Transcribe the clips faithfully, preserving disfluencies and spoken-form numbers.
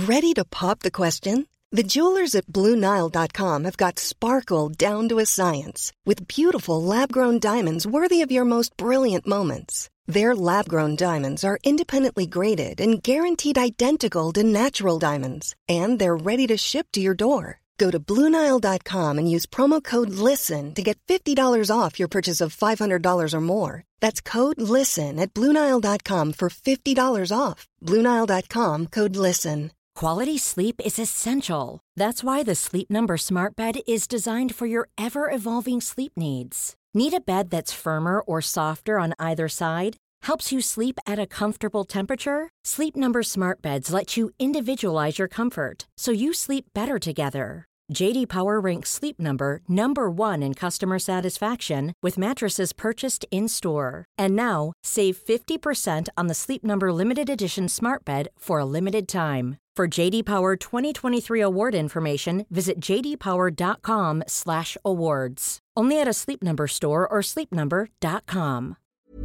Ready to pop the question? The jewelers at Blue Nile dot com have got sparkle down to a science with beautiful lab-grown diamonds worthy of your most brilliant moments. Their lab-grown diamonds are independently graded and guaranteed identical to natural diamonds, and they're ready to ship to your door. Go to Blue Nile dot com and use promo code LISTEN to get fifty dollars off your purchase of five hundred dollars or more. That's code LISTEN at Blue Nile dot com for fifty dollars off. Blue Nile dot com, code LISTEN. Quality sleep is essential. That's why the Sleep Number Smart Bed is designed for your ever-evolving sleep needs. Need a bed that's firmer or softer on either side? Helps you sleep at a comfortable temperature? Sleep Number Smart Beds let you individualize your comfort, so you sleep better together. J D Power ranks Sleep Number number one in customer satisfaction with mattresses purchased in-store. And now, save fifty percent on the Sleep Number Limited Edition Smart Bed for a limited time. For J D Power twenty twenty-three award information, visit j d power dot com slash awards. Only at a Sleep Number store or sleep number dot com.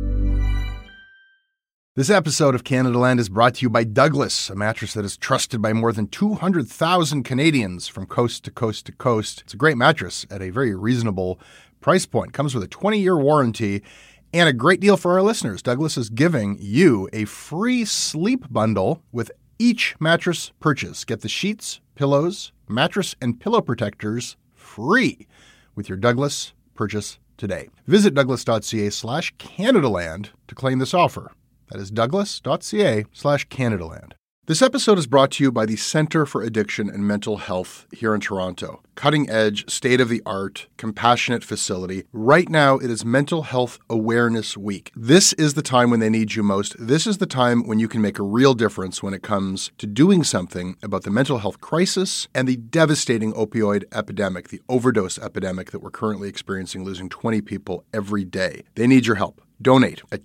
This episode of Canada Land is brought to you by Douglas, a mattress that is trusted by more than two hundred thousand Canadians from coast to coast to coast. It's a great mattress at a very reasonable price point. Comes with a twenty-year warranty and a great deal for our listeners. Douglas is giving you a free sleep bundle with each mattress purchase. Get the sheets, pillows, mattress, and pillow protectors free with your Douglas purchase today. Visit douglas.ca slash Canadaland to claim this offer. That is douglas.ca slash Canadaland. This episode is brought to you by the Centre for Addiction and Mental Health here in Toronto. Cutting-edge, state-of-the-art, compassionate facility. Right now, it is Mental Health Awareness Week. This is the time when they need you most. This is the time when you can make a real difference when it comes to doing something about the mental health crisis and the devastating opioid epidemic, the overdose epidemic that we're currently experiencing, losing twenty people every day. They need your help. Donate at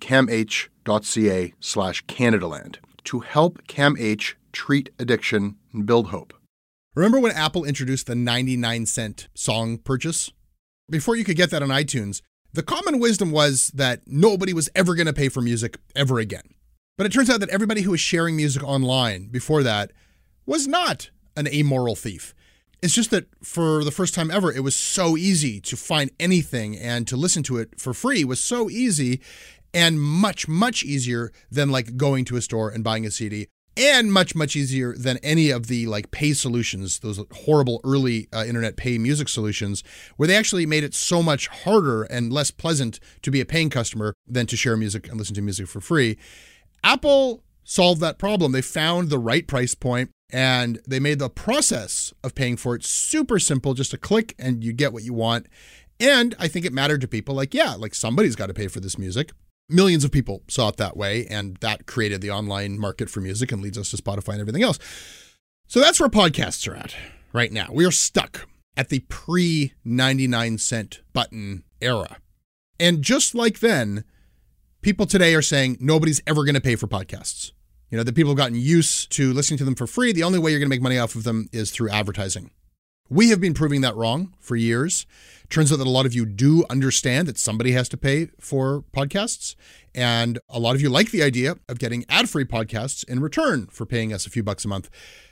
camh.ca slash Canadaland to help CAMH treat addiction and build hope. Remember when Apple introduced the ninety-nine cent song purchase? Before you could get that on iTunes, the common wisdom was that nobody was ever going to pay for music ever again. But it turns out that everybody who was sharing music online before that was not an amoral thief. It's just that for the first time ever, it was so easy to find anything, and to listen to it for free was so easy, and much, much easier than like going to a store and buying a C D, and much, much easier than any of the like pay solutions, those horrible early uh, internet pay music solutions, where they actually made it so much harder and less pleasant to be a paying customer than to share music and listen to music for free. Apple solved that problem. They found the right price point, and they made the process of paying for it super simple, just a click and you get what you want. And I think it mattered to people like, yeah, like somebody's got to pay for this music. Millions of people saw it that way, and that created the online market for music and leads us to Spotify and everything else. So that's where podcasts are at right now. We are stuck at the pre ninety-nine cent button era. And just like then, people today are saying nobody's ever going to pay for podcasts. You know, the people have gotten used to listening to them for free. The only way you're going to make money off of them is through advertising. We have been proving that wrong for years. Turns out that a lot of you do understand that somebody has to pay for podcasts. And a lot of you like the idea of getting ad-free podcasts in return for paying us a few bucks a month.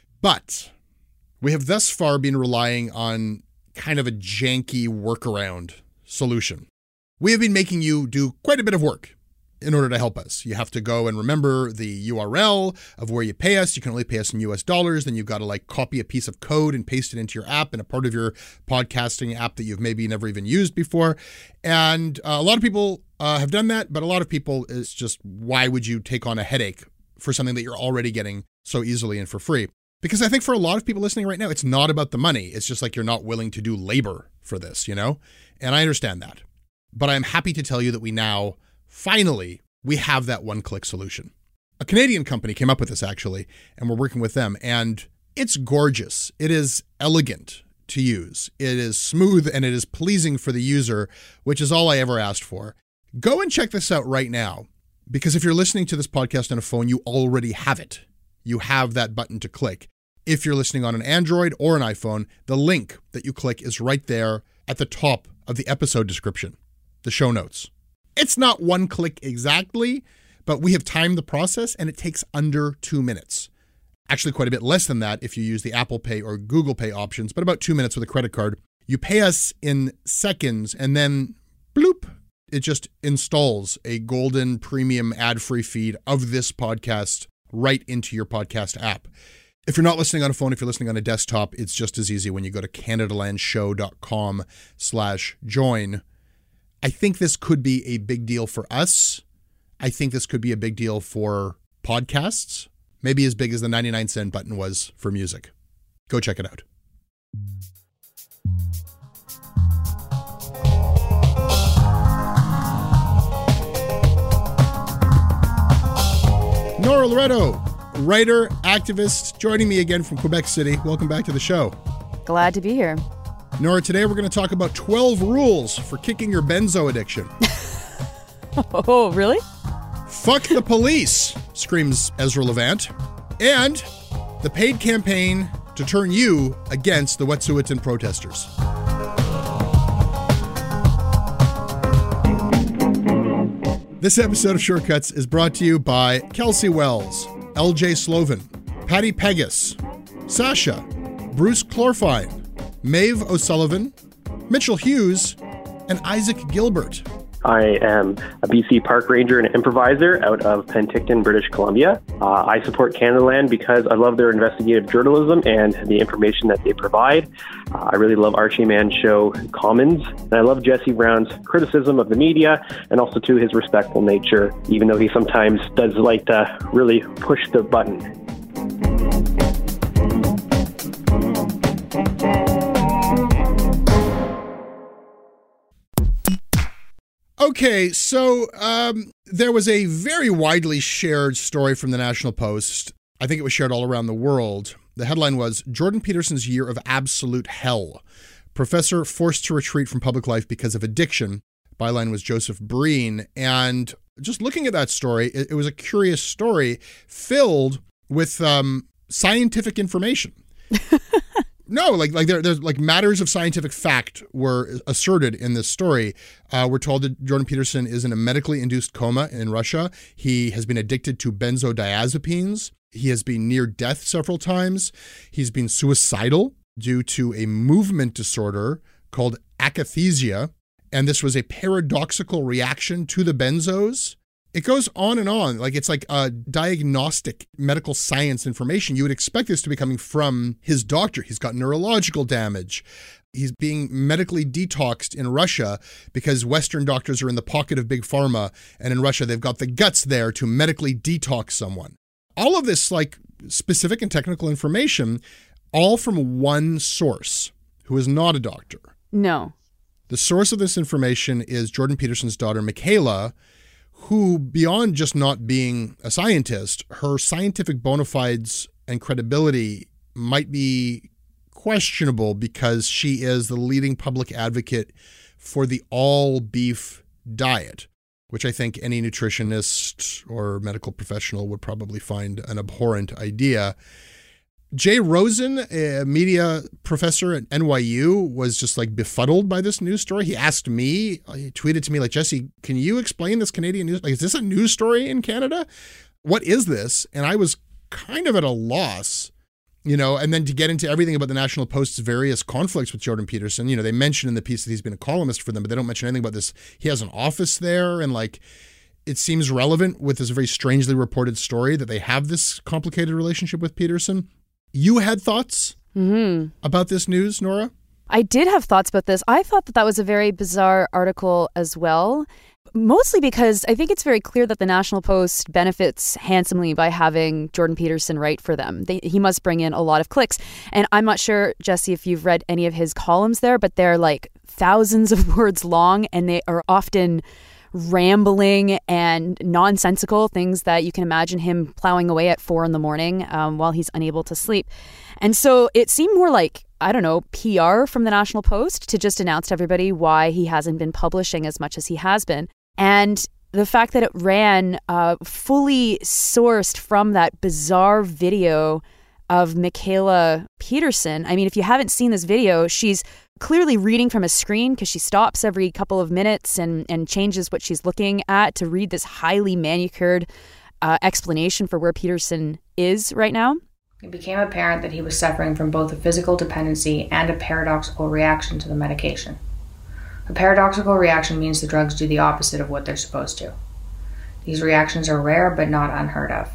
But we have thus far been relying on kind of a janky workaround solution. We have been making you do quite a bit of work in order to help us. You have to go and remember the U R L of where you pay us. You can only pay us in U S dollars. Then you've got to like copy a piece of code and paste it into your app and a part of your podcasting app that you've maybe never even used before. And uh, a lot of people uh, have done that, but a lot of people, it's just, why would you take on a headache for something that you're already getting so easily and for free? Because I think for a lot of people listening right now, it's not about the money. It's just like you're not willing to do labor for this, you know? And I understand that. But I'm happy to tell you that we now finally, we have that one-click solution. A Canadian company came up with this, actually, and we're working with them. And it's gorgeous. It is elegant to use. It is smooth, and it is pleasing for the user, which is all I ever asked for. Go and check this out right now, because if you're listening to this podcast on a phone, you already have it. You have that button to click. If you're listening on an Android or an iPhone, the link that you click is right there at the top of the episode description, the show notes. It's not one click exactly, but we have timed the process and it takes under two minutes. Actually, quite a bit less than that if you use the Apple Pay or Google Pay options, but about two minutes with a credit card. You pay us in seconds, and then bloop, it just installs a golden premium ad-free feed of this podcast right into your podcast app. If you're not listening on a phone, if you're listening on a desktop, it's just as easy when you go to canadalandshow.com slash join. I think this could be a big deal for us. I think this could be a big deal for podcasts. Maybe as big as the ninety-nine cent button was for music. Go check it out. Nora Loretto, writer, activist, joining me again from Quebec City. Welcome back to the show. Glad to be here. Nora, today we're going to talk about twelve rules for kicking your benzo addiction. Oh, really? Fuck the police, screams Ezra Levant. And the paid campaign to turn you against the Wet'suwet'en protesters. This episode of Shortcuts is brought to you by Kelsey Wells, L J Sloven, Patty Pegas, Sasha, Bruce Clorfine, Maeve O'Sullivan, Mitchell Hughes, and Isaac Gilbert. I am a B C park ranger and improviser out of Penticton, British Columbia. Uh, I support Canadaland because I love their investigative journalism and the information that they provide. Uh, I really love Archie Mann's show Commons, and I love Jesse Brown's criticism of the media and also to his respectful nature, even though he sometimes does like to really push the button. Okay, so um, there was a very widely shared story from the National Post. I think it was shared all around the world. The headline was, Jordan Peterson's Year of Absolute Hell. Professor forced to retreat from public life because of addiction. Byline was Joseph Breen. And just looking at that story, it, it was a curious story filled with um, scientific information. No, like like there, there's like matters of scientific fact were asserted in this story. Uh, we're told that Jordan Peterson is in a medically induced coma in Russia. He has been addicted to benzodiazepines. He has been near death several times. He's been suicidal due to a movement disorder called akathisia. And this was a paradoxical reaction to the benzos. It goes on and on. Like it's like a diagnostic medical science information. You would expect this to be coming from his doctor. He's got neurological damage. He's being medically detoxed in Russia because Western doctors are in the pocket of big pharma. And in Russia, they've got the guts there to medically detox someone. All of this like specific and technical information, all from one source who is not a doctor. No. The source of this information is Jordan Peterson's daughter, Michaela, who, beyond just not being a scientist, her scientific bona fides and credibility might be questionable because she is the leading public advocate for the all-beef diet, which I think any nutritionist or medical professional would probably find an abhorrent idea. Jay Rosen, a media professor at N Y U, was just like befuddled by this news story. He asked me, he tweeted to me like, Jesse, can you explain this Canadian news? Like, is this a news story in Canada? What is this? And I was kind of at a loss, you know, and then to get into everything about the National Post's various conflicts with Jordan Peterson. You know, they mention in the piece that he's been a columnist for them, but they don't mention anything about this. He has an office there, and like, it seems relevant with this very strangely reported story that they have this complicated relationship with Peterson. You had thoughts mm-hmm. about this news, Nora? I did have thoughts about this. I thought that that was a very bizarre article as well, mostly because I think it's very clear that the National Post benefits handsomely by having Jordan Peterson write for them. They, he must bring in a lot of clicks. And I'm not sure, Jesse, if you've read any of his columns there, but they're like thousands of words long, and they are often rambling and nonsensical, things that you can imagine him plowing away at four in the morning um, while he's unable to sleep. And so it seemed more like, I don't know, P R from the National Post to just announce to everybody why he hasn't been publishing as much as he has been. And the fact that it ran uh, fully sourced from that bizarre video of Michaela Peterson. I mean, if you haven't seen this video, she's clearly reading from a screen because she stops every couple of minutes and, and changes what she's looking at to read this highly manicured uh, explanation for where Peterson is right now. It became apparent that he was suffering from both a physical dependency and a paradoxical reaction to the medication. A paradoxical reaction means the drugs do the opposite of what they're supposed to. These reactions are rare but not unheard of.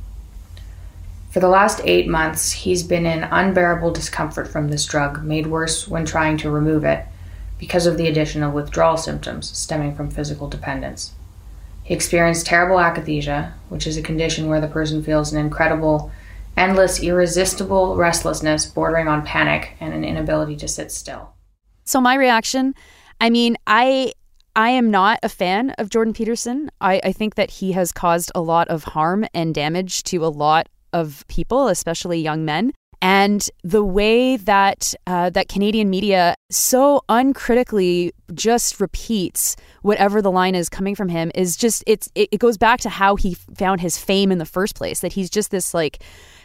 For the last eight months, he's been in unbearable discomfort from this drug, made worse when trying to remove it, because of the addition of withdrawal symptoms stemming from physical dependence. He experienced terrible akathisia, which is a condition where the person feels an incredible, endless, irresistible restlessness bordering on panic and an inability to sit still. So my reaction, I mean, I I am not a fan of Jordan Peterson. I, I think that he has caused a lot of harm and damage to a lot of people, especially young men. And the way that uh, that Canadian media so uncritically just repeats whatever the line is coming from him is just, it's it, it goes back to how he found his fame in the first place, that he's just this like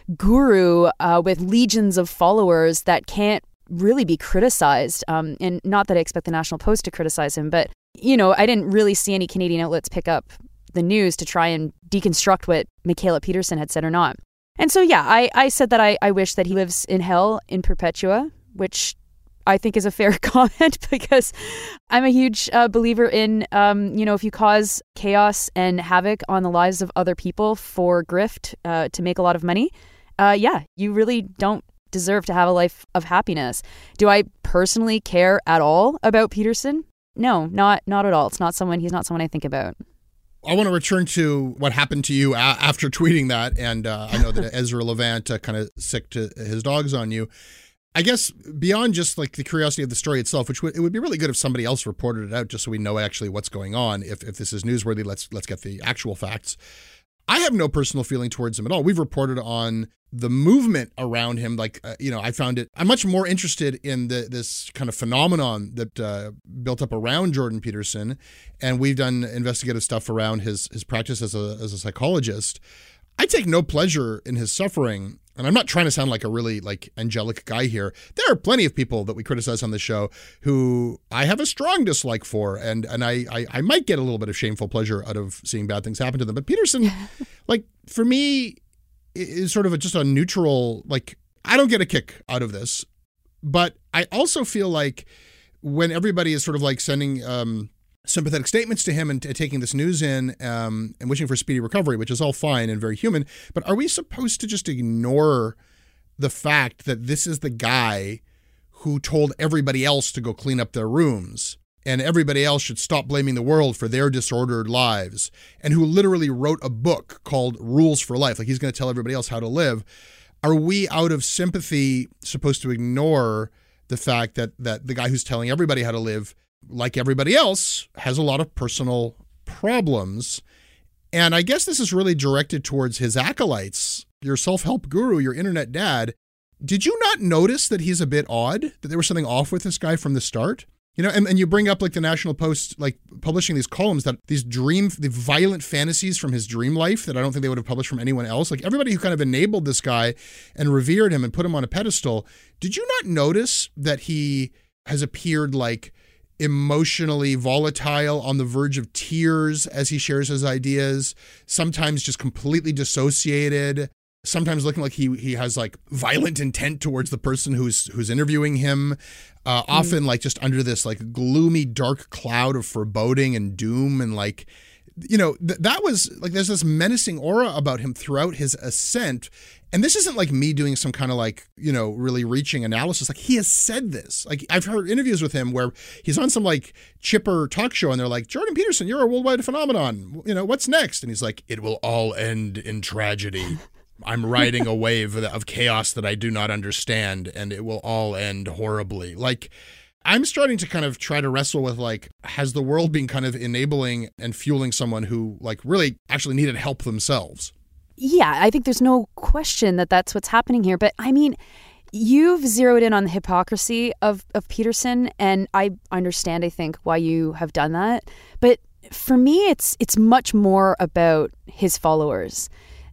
guru uh, with legions of followers that can't really be criticized. Um, and not that I expect the National Post to criticize him, but, you know, I didn't really see any Canadian outlets pick up the news to try and deconstruct what Mikhaila Peterson had said or not. And so, yeah, I, I said that I, I wish that he lives in hell in perpetua, which I think is a fair comment because I'm a huge uh, believer in, um, you know, if you cause chaos and havoc on the lives of other people for grift uh, to make a lot of money, uh, yeah, you really don't deserve to have a life of happiness. Do I personally care at all about Peterson? No, not not at all. It's not someone, he's not someone I think about. I want to return to what happened to you a- after tweeting that. And uh, I know that Ezra Levant uh, kind of sick to his dogs on you. I guess beyond just like the curiosity of the story itself, which w- it would be really good if somebody else reported it out just so we know actually what's going on. If if this is newsworthy, let's let's get the actual facts. I have no personal feeling towards him at all. We've reported on the movement around him. Like, uh, you know, I found it, I'm much more interested in the this kind of phenomenon that uh, built up around Jordan Peterson. And we've done investigative stuff around his his practice as a as a psychologist. I take no pleasure in his suffering. And I'm not trying to sound like a really like angelic guy here. There are plenty of people that we criticize on the show who I have a strong dislike for. And and I, I, I might get a little bit of shameful pleasure out of seeing bad things happen to them. But Peterson, like for me, is sort of a, just a neutral, like I don't get a kick out of this. But I also feel like when everybody is sort of like sending um, sympathetic statements to him and t- taking this news in um, and wishing for speedy recovery, which is all fine and very human. But are we supposed to just ignore the fact that this is the guy who told everybody else to go clean up their rooms and everybody else should stop blaming the world for their disordered lives, and who literally wrote a book called Rules for Life? Like he's going to tell everybody else how to live. Are we out of sympathy supposed to ignore the fact that that the guy who's telling everybody how to live, like everybody else, has a lot of personal problems? And I guess this is really directed towards his acolytes, your self-help guru, your internet dad. Did you not notice that he's a bit odd, that there was something off with this guy from the start? You know, and, and you bring up like the National Post, like publishing these columns that these dream, the violent fantasies from his dream life that I don't think they would have published from anyone else. Like everybody who kind of enabled this guy and revered him and put him on a pedestal. Did you not notice that he has appeared like emotionally volatile, on the verge of tears as he shares his ideas, sometimes just completely dissociated, sometimes looking like he he has like violent intent towards the person who's who's interviewing him, uh, mm. often like just under this like gloomy, dark cloud of foreboding and doom, and like, you know, th- that was like there's this menacing aura about him throughout his ascent. And this isn't like me doing some kind of like, you know, really reaching analysis. Like he has said this. Like I've heard interviews with him where he's on some like chipper talk show and they're like, Jordan Peterson, you're a worldwide phenomenon. You know, what's next? And he's like, it will all end in tragedy. I'm riding a wave of chaos that I do not understand, and it will all end horribly. Like, I'm starting to kind of try to wrestle with like, has the world been kind of enabling and fueling someone who like really actually needed help themselves? Yeah, I think there's no question that that's what's happening here. But I mean, you've zeroed in on the hypocrisy of, of Peterson, and I understand, I think, why you have done that. But for me, it's it's much more about his followers.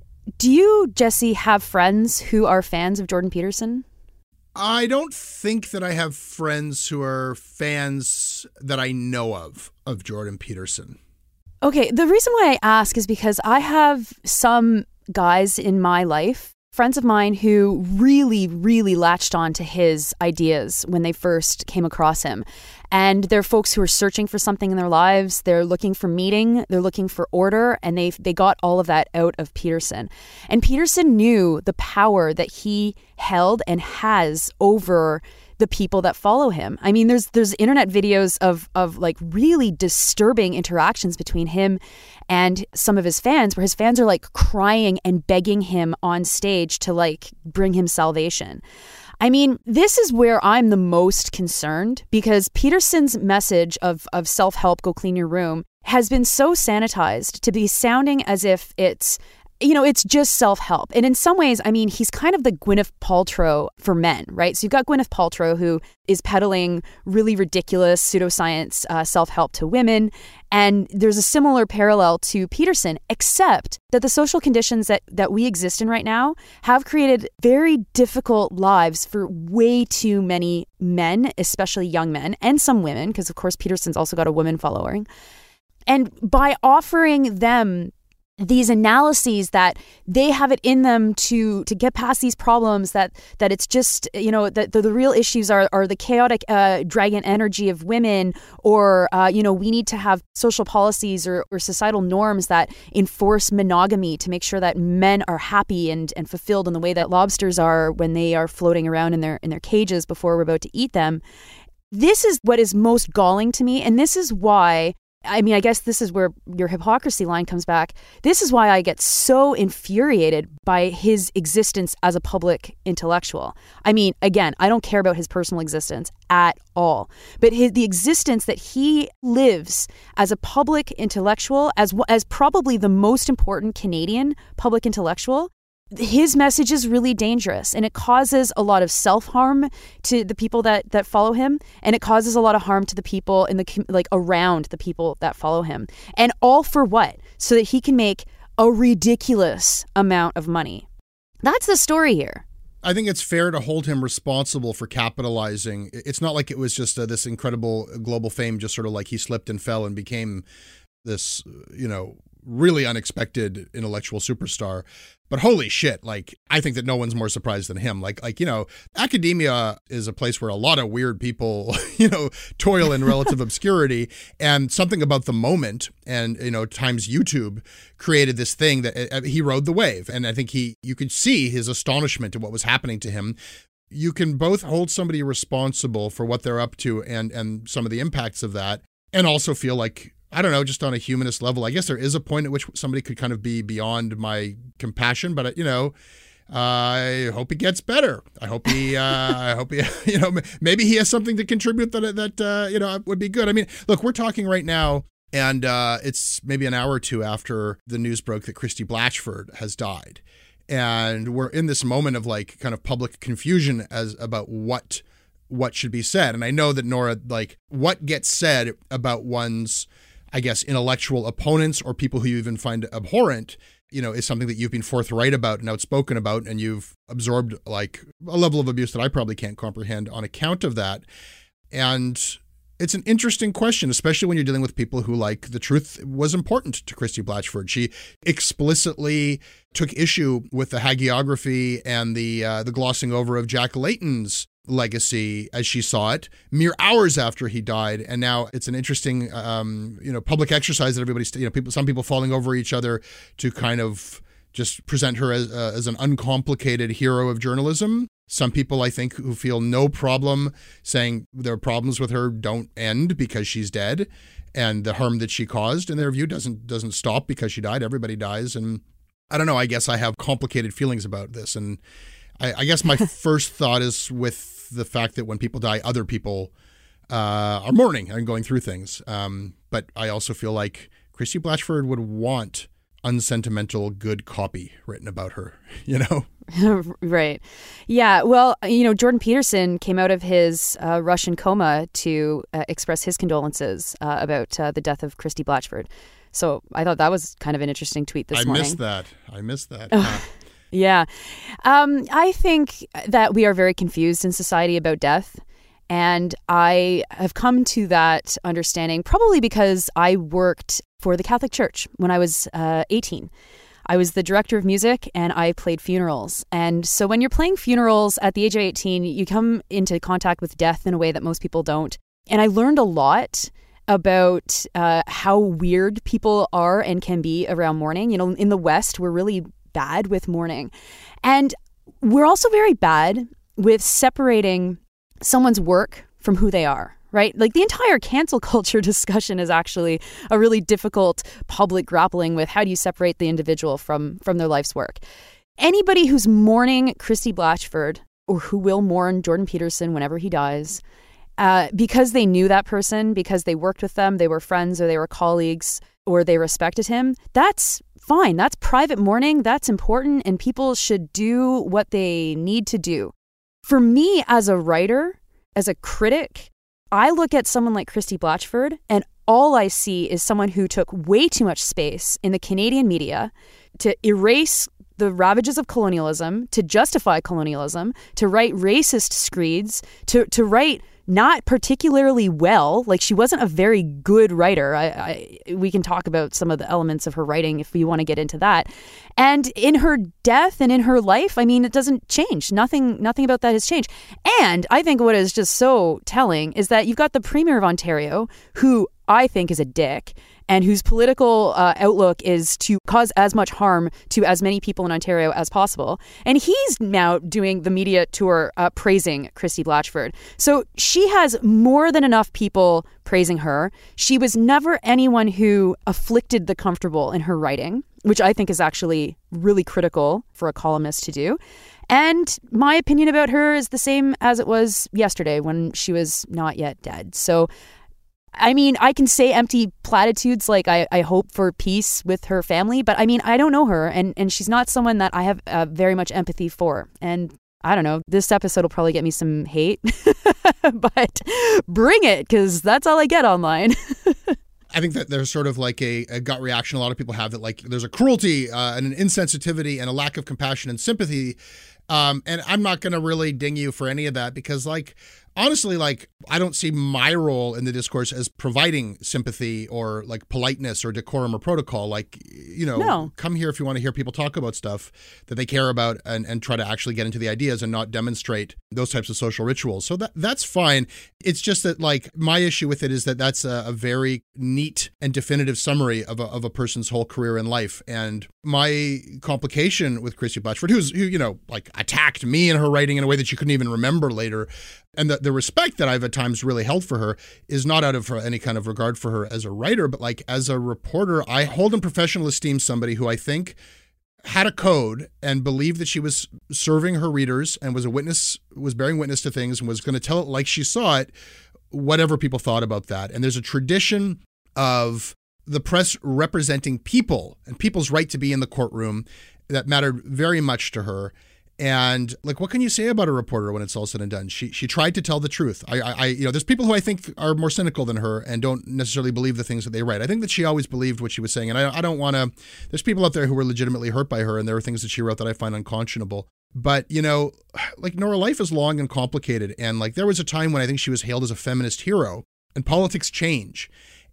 Do you, Jesse, have friends who are fans of Jordan Peterson? I don't think that I have friends who are fans that I know of, of Jordan Peterson. Okay, the reason why I ask is because I have some guys in my life friends of mine who really, really latched on to his ideas when they first came across him. And they're folks who are searching for something in their lives. They're looking for meaning. They're looking for order. And they they got all of that out of Peterson. And Peterson knew the power that he held and has over the people that follow him. I mean, there's there's internet videos of of like really disturbing interactions between him and some of his fans, where his fans are like crying and begging him on stage to like bring him salvation. I mean, this is where I'm the most concerned, because Peterson's message of of self-help, go clean your room, has been so sanitized to be sounding as if it's, you know, it's just self-help. And in some ways, I mean, he's kind of the Gwyneth Paltrow for men, right? So you've got Gwyneth Paltrow, who is peddling really ridiculous pseudoscience uh, self-help to women. And there's a similar parallel to Peterson, except that the social conditions that, that we exist in right now have created very difficult lives for way too many men, especially young men, and some women, because of course Peterson's also got a woman following. And by offering them these analyses that they have it in them to to get past these problems, that that it's just, you know, that the, the real issues are are the chaotic uh, dragon energy of women, or, uh, you know, we need to have social policies or, or societal norms that enforce monogamy to make sure that men are happy and, and fulfilled in the way that lobsters are when they are floating around in their in their cages before we're about to eat them. This is what is most galling to me, and this is why, I mean, I guess this is where your hypocrisy line comes back. This is why I get so infuriated by his existence as a public intellectual. I mean, again, I don't care about his personal existence at all. But his, the existence that he lives as a public intellectual, as as probably the most important Canadian public intellectual, his message is really dangerous, and it causes a lot of self-harm to the people that, that follow him, and it causes a lot of harm to the people in the like around the people that follow him. And all for what? So that he can make a ridiculous amount of money. That's the story here. I think it's fair to hold him responsible for capitalizing. It's not like it was just uh, this incredible global fame, just sort of like he slipped and fell and became this, you know, really unexpected intellectual superstar. But holy shit, like, I think that no one's more surprised than him. Like, like, you know, academia is a place where a lot of weird people, you know, toil in relative obscurity, and something about the moment and, you know, times YouTube created this thing that uh, he rode the wave. And I think he, you could see his astonishment at what was happening to him. You can both hold somebody responsible for what they're up to and, and some of the impacts of that, and also feel like, I don't know, just on a humanist level, I guess there is a point at which somebody could kind of be beyond my compassion, but, you know, uh, I hope he gets better. I hope he, uh, I hope he, you know, maybe he has something to contribute that, that uh, you know, would be good. I mean, look, we're talking right now, and uh, it's maybe an hour or two after the news broke that Christy Blatchford has died. And we're in this moment of like kind of public confusion as about what, what should be said. And I know that, Nora, like, what gets said about one's, I guess, intellectual opponents or people who you even find abhorrent, you know, is something that you've been forthright about and outspoken about, and you've absorbed like a level of abuse that I probably can't comprehend on account of that. And it's an interesting question, especially when you're dealing with people who, like, the truth was important to Christy Blatchford. She explicitly took issue with the hagiography and the uh, the glossing over of Jack Layton's legacy as she saw it mere hours after he died. And now it's an interesting, um, you know, public exercise that everybody's, you know, people, some people falling over each other to kind of just present her as, uh, as an uncomplicated hero of journalism. Some people, I think, who feel no problem saying their problems with her don't end because she's dead, and the harm that she caused, in their view, doesn't doesn't stop because she died. Everybody dies. And I don't know, I guess I have complicated feelings about this. And I, I guess my first thought is with the fact that when people die, other people uh, are mourning and going through things. Um, but I also feel like Christy Blatchford would want unsentimental, good copy written about her, you know? Right. Yeah. Well, you know, Jordan Peterson came out of his uh, Russian coma to uh, express his condolences uh, about uh, the death of Christy Blatchford. So I thought that was kind of an interesting tweet this I morning. I missed that. I missed that. Uh, Yeah. Um, I think that we are very confused in society about death. And I have come to that understanding probably because I worked for the Catholic Church when I was uh, eighteen. I was the director of music and I played funerals. And so when you're playing funerals at the age of eighteen, you come into contact with death in a way that most people don't. And I learned a lot about uh, how weird people are and can be around mourning. You know, in the West, we're really bad with mourning. And we're also very bad with separating someone's work from who they are, right? Like the entire cancel culture discussion is actually a really difficult public grappling with how do you separate the individual from, from their life's work. Anybody who's mourning Christy Blatchford or who will mourn Jordan Peterson whenever he dies, uh, because they knew that person, because they worked with them, they were friends or they were colleagues or they respected him, that's fine. That's private mourning. That's important. And people should do what they need to do. For me as a writer, as a critic, I look at someone like Christy Blatchford and all I see is someone who took way too much space in the Canadian media to erase the ravages of colonialism, to justify colonialism, to write racist screeds, to, to write not particularly well. Like she wasn't a very good writer. I, I, we can talk about some of the elements of her writing if you want to get into that. And in her death and in her life, I mean, it doesn't change. Nothing, nothing about that has changed. And I think what is just so telling is that you've got the Premier of Ontario, who I think is a dick, and whose political uh, outlook is to cause as much harm to as many people in Ontario as possible. And he's now doing the media tour uh, praising Christy Blatchford. So she has more than enough people praising her. She was never anyone who afflicted the comfortable in her writing, which I think is actually really critical for a columnist to do. And my opinion about her is the same as it was yesterday when she was not yet dead. So I mean, I can say empty platitudes like I, I hope for peace with her family, but I mean, I don't know her, and, and she's not someone that I have uh, very much empathy for. And I don't know, this episode will probably get me some hate, but bring it, because that's all I get online. I think that there's sort of like a, a gut reaction a lot of people have that like there's a cruelty uh, and an insensitivity and a lack of compassion and sympathy. Um, and I'm not going to really ding you for any of that because like, honestly, like I don't see my role in the discourse as providing sympathy or like politeness or decorum or protocol. Like, you know, no. Come here if you want to hear people talk about stuff that they care about and, and try to actually get into the ideas and not demonstrate those types of social rituals. So that that's fine. It's just that like my issue with it is that that's a, a very neat and definitive summary of a, of a person's whole career in life. And my complication with Christy Blatchford, who's, who, you know, like attacked me in her writing in a way that you couldn't even remember later, and the, the respect that I've at times really held for her is not out of any kind of regard for her as a writer, but like as a reporter, I hold in professional esteem somebody who I think had a code and believed that she was serving her readers and was a witness, was bearing witness to things and was going to tell it like she saw it, whatever people thought about that. And there's a tradition of the press representing people and people's right to be in the courtroom that mattered very much to her. And like, what can you say about a reporter when it's all said and done? She she tried to tell the truth. I, I, you know, there's people who I think are more cynical than her and don't necessarily believe the things that they write. I think that she always believed what she was saying. And I, I don't want to, there's people out there who were legitimately hurt by her. And there are things that she wrote that I find unconscionable. But, you know, like Nora, life is long and complicated. And like, there was a time when I think she was hailed as a feminist hero and politics change.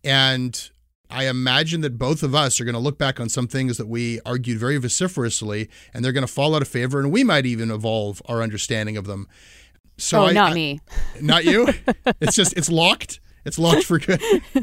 And I imagine that both of us are going to look back on some things that we argued very vociferously, and they're going to fall out of favor, and we might even evolve our understanding of them. So oh, I, not I, me. Not you? It's just, it's locked. It's locked for good.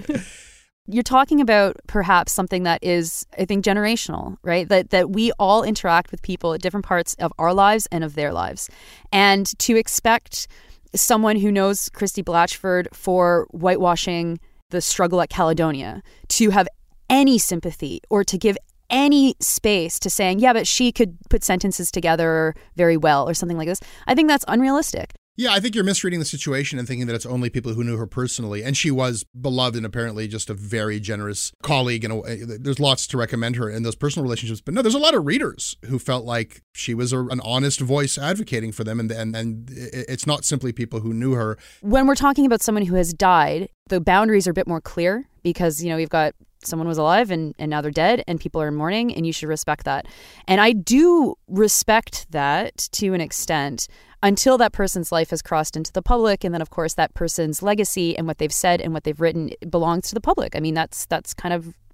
You're talking about perhaps something that is, I think, generational, right? That that we all interact with people at different parts of our lives and of their lives. And to expect someone who knows Christy Blatchford for whitewashing the struggle at Caledonia to have any sympathy or to give any space to saying, yeah, but she could put sentences together very well or something like this, I think that's unrealistic. Yeah, I think you're misreading the situation and thinking that it's only people who knew her personally. And she was beloved and apparently just a very generous colleague. And there's lots to recommend her in those personal relationships. But no, there's a lot of readers who felt like she was a, an honest voice advocating for them. And, and, and it's not simply people who knew her. When we're talking about someone who has died, the boundaries are a bit more clear because, you know, we've got someone was alive and, and now they're dead and people are in mourning and you should respect that. And I do respect that to an extent until that person's life has crossed into the public. And then, of course, that person's legacy and what they've said and what they've written belongs to the public. I mean, that's that's kind of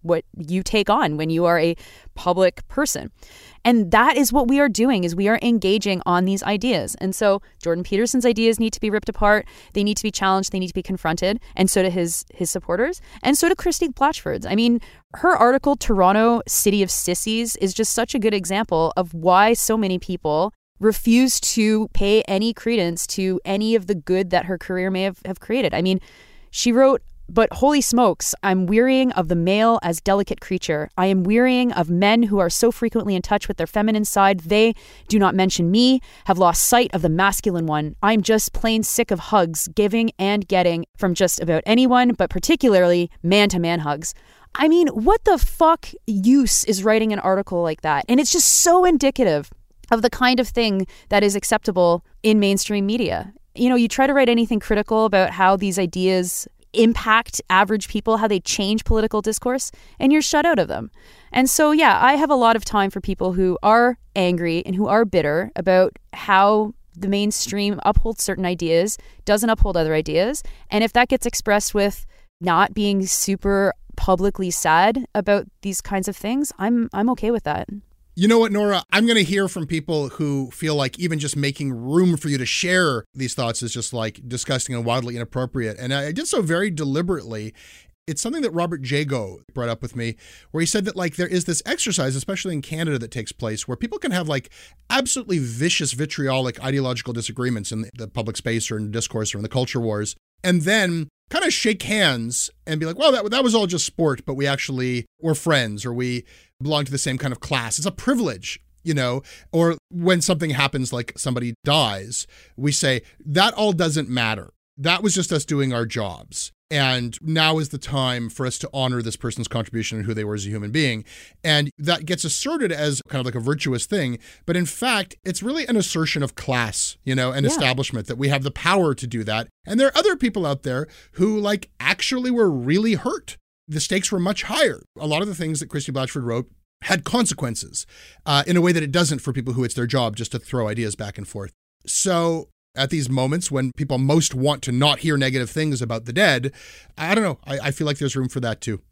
what you take on when you are a public person. And that is what we are doing, is we are engaging on these ideas. And so Jordan Peterson's ideas need to be ripped apart. They need to be challenged. They need to be confronted. And so do his his supporters. And so do Christy Blatchford's. I mean, her article, Toronto, City of Sissies, is just such a good example of why so many people refuse to pay any credence to any of the good that her career may have, have created. I mean, she wrote, "But holy smokes, I'm wearying of the male as delicate creature. I am wearying of men who are so frequently in touch with their feminine side. They do not mention me, have lost sight of the masculine one. I'm just plain sick of hugs, giving and getting from just about anyone, but particularly man-to-man hugs." I mean, what the fuck use is writing an article like that? And it's just so indicative of the kind of thing that is acceptable in mainstream media. You know, you try to write anything critical about how these ideas impact average people, how they change political discourse, and you're shut out of them. And so, yeah, I have a lot of time for people who are angry and who are bitter about how the mainstream upholds certain ideas, doesn't uphold other ideas. And if that gets expressed with not being super publicly sad about these kinds of things, I'm I'm okay with that. You know what, Nora? I'm going to hear from people who feel like even just making room for you to share these thoughts is just like disgusting and wildly inappropriate. And I did so very deliberately. It's something that Robert Jago brought up with me, where he said that like there is this exercise, especially in Canada, that takes place where people can have like absolutely vicious, vitriolic ideological disagreements in the public space or in discourse or in the culture wars, and then kind of shake hands and be like, well, that, that was all just sport, but we actually were friends, or we belong to the same kind of class. It's a privilege, you know, or when something happens, like somebody dies, we say that all doesn't matter. That was just us doing our jobs. And now is the time for us to honor this person's contribution and who they were as a human being. And that gets asserted as kind of like a virtuous thing. But in fact, it's really an assertion of class, you know, and yeah. establishment, that we have the power to do that. And there are other people out there who like actually were really hurt. The stakes were much higher. A lot of the things that Christy Blatchford wrote had consequences uh, in a way that it doesn't for people who it's their job just to throw ideas back and forth. So at these moments when people most want to not hear negative things about the dead, I don't know. I, I feel like there's room for that too.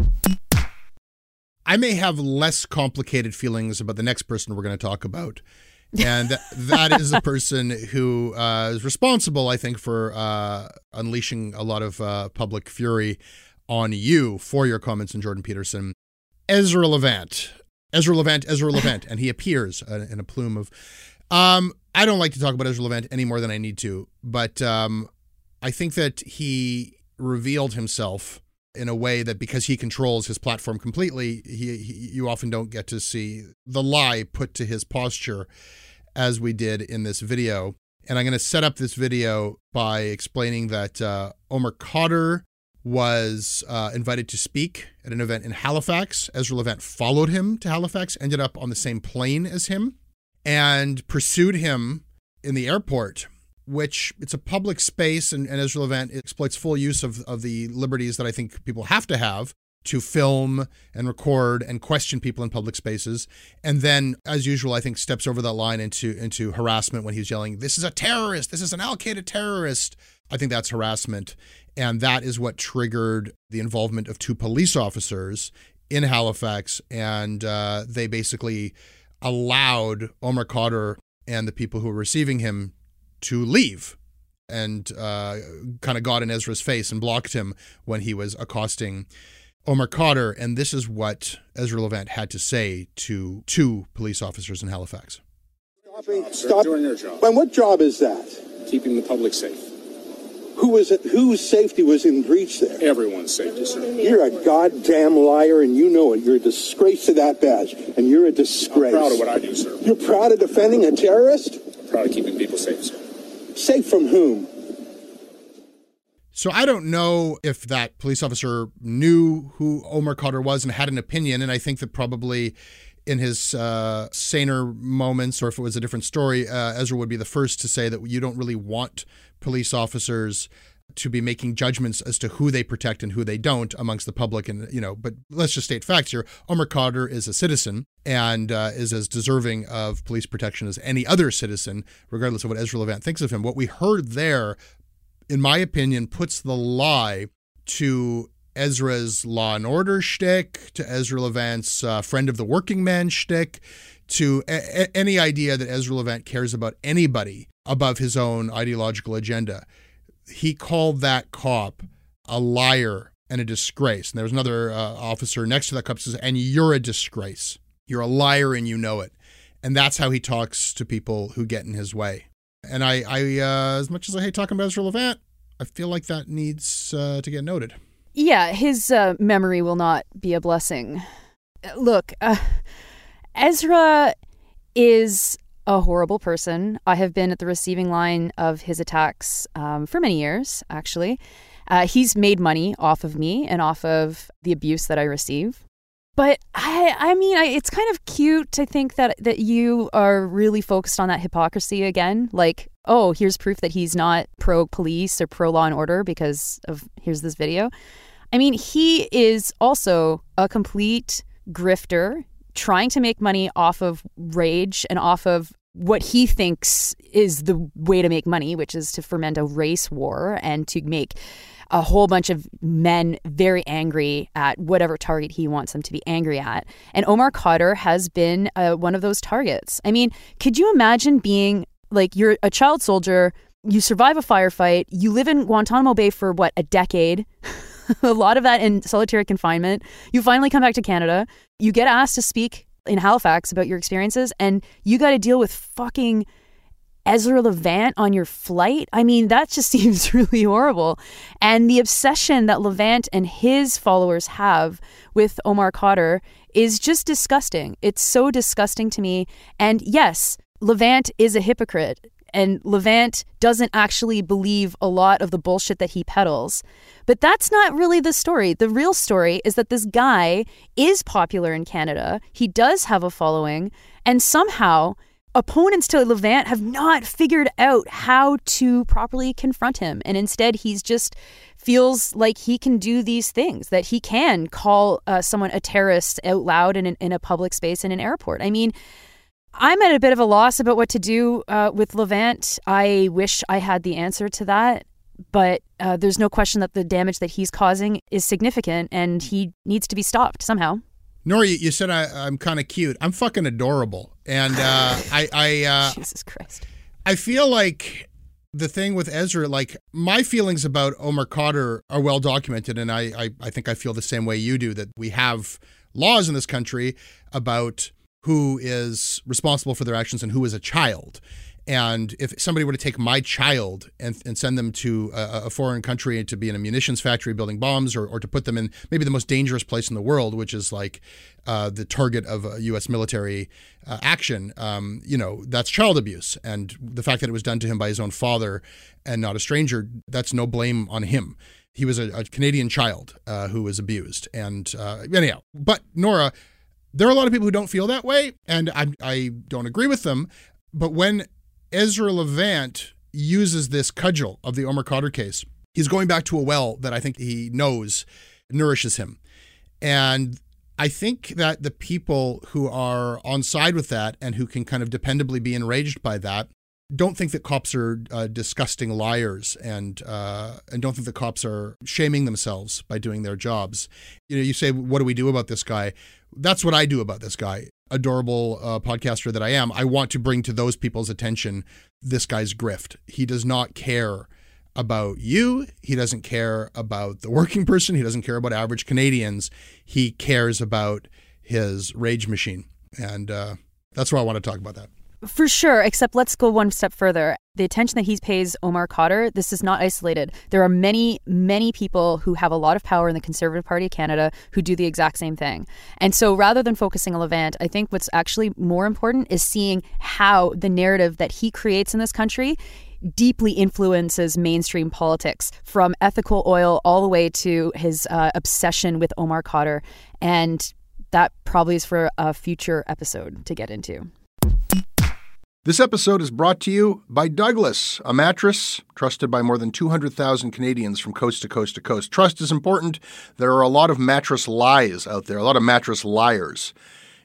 I may have less complicated feelings about the next person we're going to talk about. And that, that is a person who uh, is responsible, I think, for uh, unleashing a lot of uh, public fury on you for your comments on Jordan Peterson. Ezra Levant. Ezra Levant, Ezra Levant. And he appears uh, in a plume of... Um, I don't like to talk about Ezra Levant any more than I need to, but um, I think that he revealed himself in a way that, because he controls his platform completely, he, he you often don't get to see the lie put to his posture as we did in this video. And I'm going to set up this video by explaining that uh, Omar Khadr was uh, invited to speak at an event in Halifax. Ezra Levant followed him to Halifax, ended up on the same plane as him, and pursued him in the airport, which it's a public space, and, and Ezra Levant exploits full use of, of the liberties that I think people have to have to film and record and question people in public spaces. And then, as usual, I think steps over that line into, into harassment when he's yelling, "This is a terrorist, this is an Al-Qaeda terrorist." I think that's harassment. And that is what triggered the involvement of two police officers in Halifax. And uh, they basically allowed Omar Khadr and the people who were receiving him to leave, and uh, kind of got in Ezra's face and blocked him when he was accosting Omar Khadr. And this is what Ezra Levant had to say to two police officers in Halifax. Stop, stop. Doing your job. And what job is that? Keeping the public safe. Who was it? Whose safety was in breach there? Everyone's safety, sir. You're a goddamn liar, and you know it. You're a disgrace to that badge, and you're a disgrace. I'm proud of what I do, sir. You're proud of defending a terrorist? I'm proud of keeping people safe, sir. Safe from whom? So I don't know if that police officer knew who Omar Khadr was and had an opinion, and I think that probably in his uh, saner moments, or if it was a different story, uh, Ezra would be the first to say that you don't really want police officers to be making judgments as to who they protect and who they don't amongst the public. And, you know, but let's just state facts here. Omar Khadr is a citizen and uh, is as deserving of police protection as any other citizen, regardless of what Ezra Levant thinks of him. What we heard there, in my opinion, puts the lie to Ezra's Law and Order shtick, to Ezra Levant's uh, Friend of the Working Man shtick, to a- a- any idea that Ezra Levant cares about anybody above his own ideological agenda. He called that cop a liar and a disgrace. And there was another uh, officer next to that cop who says, and you're a disgrace. You're a liar and you know it. And that's how he talks to people who get in his way. And I, I uh, as much as I hate talking about Ezra Levant, I feel like that needs uh, to get noted. Yeah, his uh, memory will not be a blessing. Look, uh, Ezra is a horrible person. I have been at the receiving line of his attacks um, for many years, actually. Uh, he's made money off of me and off of the abuse that I receive. But I, I mean, I, it's kind of cute to think that, that you are really focused on that hypocrisy again. Like, oh, here's proof that he's not pro-police or pro-law and order because of, here's this video. I mean, he is also a complete grifter trying to make money off of rage and off of what he thinks is the way to make money, which is to foment a race war and to make a whole bunch of men very angry at whatever target he wants them to be angry at. And Omar Khadr has been uh, one of those targets. I mean, could you imagine being like, you're a child soldier, you survive a firefight, you live in Guantanamo Bay for what, a decade? A lot of that in solitary confinement. You finally come back to Canada. You get asked to speak in Halifax about your experiences, and you got to deal with fucking Ezra Levant on your flight. I mean, that just seems really horrible. And the obsession that Levant and his followers have with Omar Khadr is just disgusting. It's so disgusting to me. And yes, Levant is a hypocrite. And Levant doesn't actually believe a lot of the bullshit that he peddles. But that's not really the story. The real story is that this guy is popular in Canada. He does have a following. And somehow opponents to Levant have not figured out how to properly confront him. And instead, he's just feels like he can do these things, that he can call uh, someone a terrorist out loud in, an, in a public space in an airport. I mean, I'm at a bit of a loss about what to do uh, with Levant. I wish I had the answer to that, but uh, there's no question that the damage that he's causing is significant and he needs to be stopped somehow. Nora, you said I, I'm kind of cute. I'm fucking adorable. And uh, I... I uh, Jesus Christ. I feel like the thing with Ezra, like my feelings about Omar Khadr are well documented, and I, I, I think I feel the same way you do, that we have laws in this country about who is responsible for their actions and who is a child. And if somebody were to take my child and, and send them to a, a foreign country to be in a munitions factory building bombs, or, or to put them in maybe the most dangerous place in the world, which is like uh, the target of a U S military uh, action, um, you know, that's child abuse. And the fact that it was done to him by his own father and not a stranger, that's no blame on him. He was a, a Canadian child uh, who was abused. And uh, anyhow, but Nora, there are a lot of people who don't feel that way, and I, I don't agree with them. But when Ezra Levant uses this cudgel of the Omar Khadr case, he's going back to a well that I think he knows nourishes him. And I think that the people who are on side with that and who can kind of dependably be enraged by that don't think that cops are uh, disgusting liars, and uh, and don't think that cops are shaming themselves by doing their jobs. You know, you say, what do we do about this guy? That's what I do about this guy. Adorable uh, podcaster that I am, I want to bring to those people's attention this guy's grift. He does not care about you. He doesn't care about the working person. He doesn't care about average Canadians. He cares about his rage machine. And uh, that's why I want to talk about that. For sure, except let's go one step further. The attention that he pays Omar Khadr, this is not isolated. There are many, many people who have a lot of power in the Conservative Party of Canada who do the exact same thing. And so rather than focusing on Levant, I think what's actually more important is seeing how the narrative that he creates in this country deeply influences mainstream politics, from ethical oil all the way to his uh, obsession with Omar Khadr. And that probably is for a future episode to get into. This episode is brought to you by Douglas, a mattress trusted by more than two hundred thousand Canadians from coast to coast to coast. Trust is important. There are a lot of mattress lies out there, a lot of mattress liars.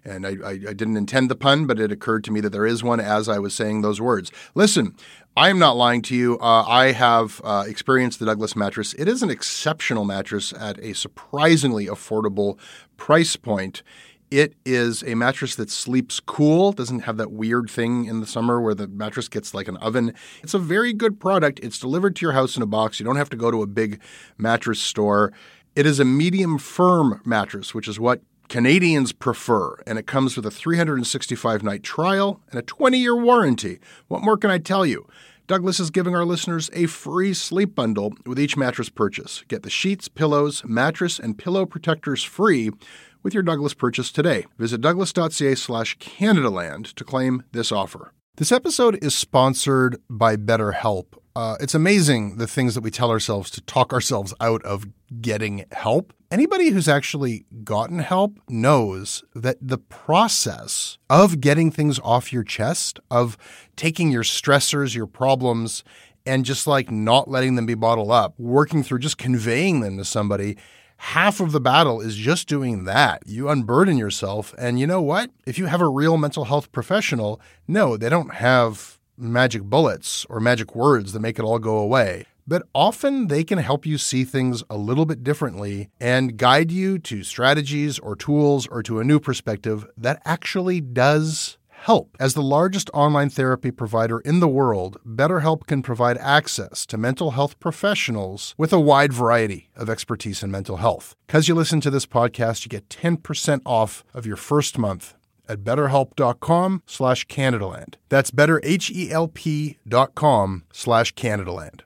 And I, I, I didn't intend the pun, but it occurred to me that there is one as I was saying those words. Listen, I am not lying to you. Uh, I have uh, experienced the Douglas mattress. It is an exceptional mattress at a surprisingly affordable price point. It is a mattress that sleeps cool, doesn't have that weird thing in the summer where the mattress gets like an oven. It's a very good product. It's delivered to your house in a box. You don't have to go to a big mattress store. It is a medium firm mattress, which is what Canadians prefer, and it comes with a three hundred sixty-five night trial and a twenty-year warranty. What more can I tell you? Douglas is giving our listeners a free sleep bundle with each mattress purchase. Get the sheets, pillows, mattress, and pillow protectors free with your Douglas purchase today. Visit douglas.ca slash Canadaland to claim this offer. This episode is sponsored by BetterHelp. Uh, it's amazing the things that we tell ourselves to talk ourselves out of getting help. Anybody who's actually gotten help knows that the process of getting things off your chest, of taking your stressors, your problems, and just like not letting them be bottled up, working through just conveying them to somebody, half of the battle is just doing that. You unburden yourself. And you know what? If you have a real mental health professional, no, they don't have magic bullets or magic words that make it all go away. But often they can help you see things a little bit differently and guide you to strategies or tools or to a new perspective that actually does help. As the largest online therapy provider in the world, BetterHelp can provide access to mental health professionals with a wide variety of expertise in mental health. Because you listen to this podcast, you get ten percent off of your first month at betterhelp.com slash Canadaland. That's betterhelp.com slash Canadaland.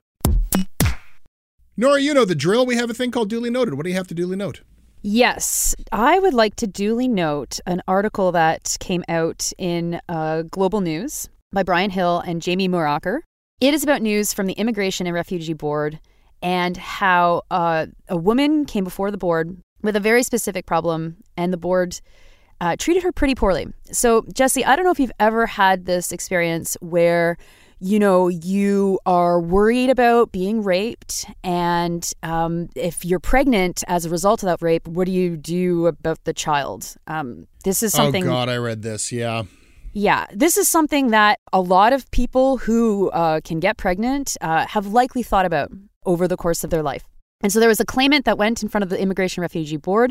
Nora, you know the drill. We have a thing called Duly Noted. What do you have to duly note? Yes, I would like to duly note an article that came out in uh, Global News by Brian Hill and Jamie Muracher. It is about news from the Immigration and Refugee Board and how uh, a woman came before the board with a very specific problem, and the board uh, treated her pretty poorly. So, Jesse, I don't know if you've ever had this experience where you know, you are worried about being raped, and um, if you're pregnant as a result of that rape, what do you do about the child? Um, this is something... Oh, God, I read this, yeah. Yeah, this is something that a lot of people who uh, can get pregnant uh, have likely thought about over the course of their life. And so there was a claimant that went in front of the Immigration Refugee Board,